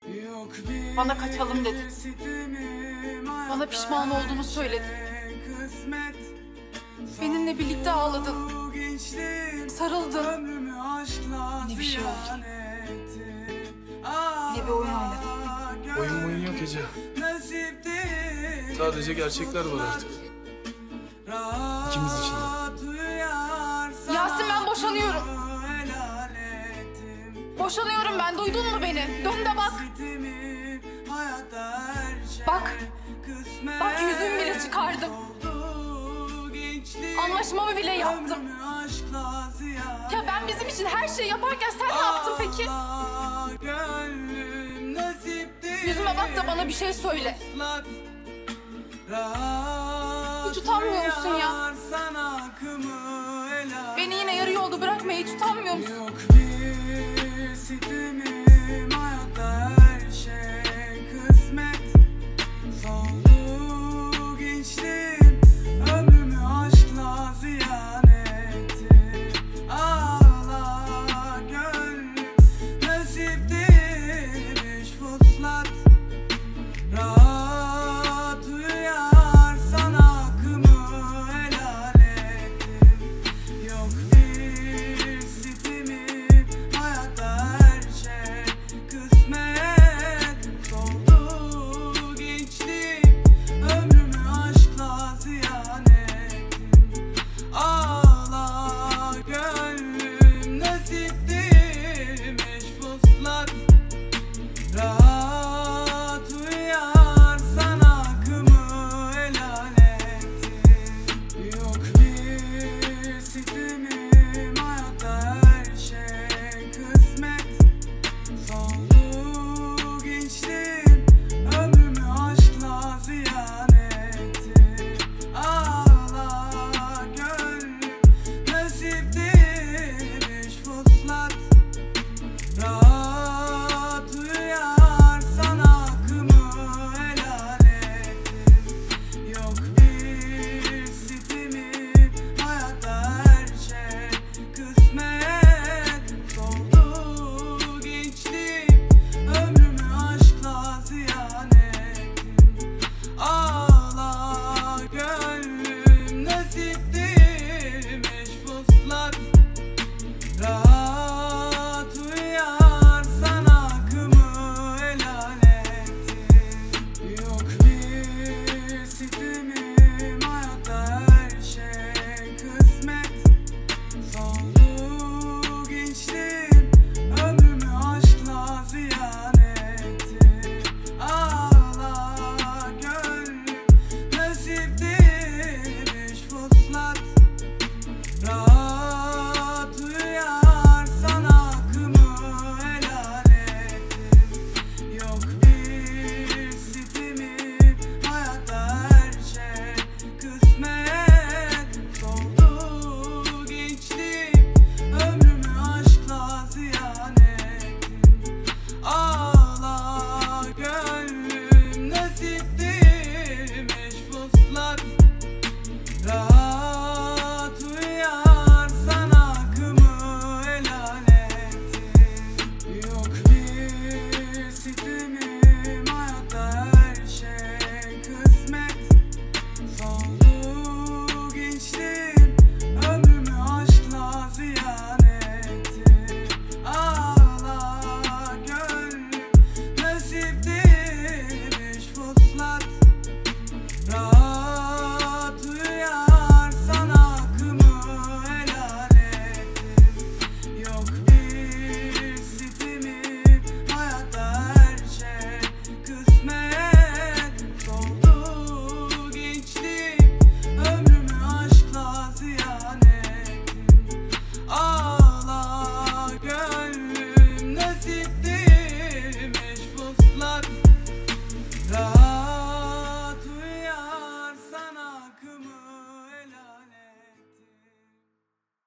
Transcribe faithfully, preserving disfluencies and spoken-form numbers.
Bana kaçalım dedi. Bana pişman olduğunu söyledi. Benimle birlikte ağladın. Sarıldın. Ne bir şey oldu. Ne bir oyun oynadın. Oyun oyun yok Ece. Sadece gerçekler var artık. İkimiz için de. Yasin, ben boşanıyorum. Boşanıyorum ben, duydun mu beni? Dön de bak. Bak. Bak, yüzümü bile çıkardım. Anlaşmamı bile yaptım. Ya ben bizim için her şeyi yaparken sen ne yaptın peki? Yüzüme bak da bana bir şey söyle. Hiç utanmıyor musun ya? Beni yine yarı yolda bırakmaya hiç utanmıyor musun?